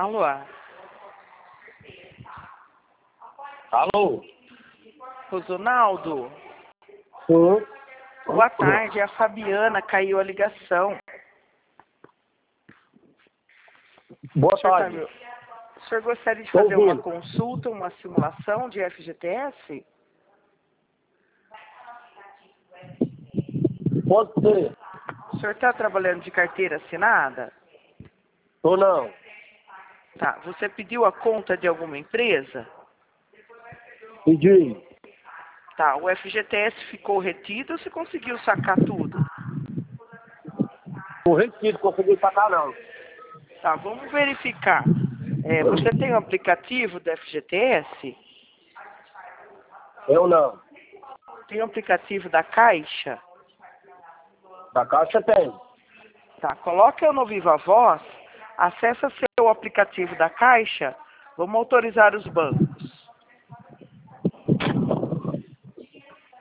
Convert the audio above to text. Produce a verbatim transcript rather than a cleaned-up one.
Alô? Alô? Rosonaldo? Sim. Boa tarde, é a Fabiana, caiu a ligação. Boa O senhor, tá tarde. me- o senhor gostaria de Tô fazer uma ouvindo. consulta, uma simulação de F G T S? Pode ser. O senhor está trabalhando de carteira assinada? Ou não? Tá. Você pediu a conta de alguma empresa? Pedi. Tá. O F G T S ficou retido ou você conseguiu sacar tudo? O retido, consegui sacar não. Tá, vamos verificar. É, você tem o aplicativo do F G T S? Eu não. Tem o aplicativo da Caixa? Da Caixa tem. Tá, coloca eu no Viva Voz, acessa seu aplicativo da Caixa, vamos autorizar os bancos.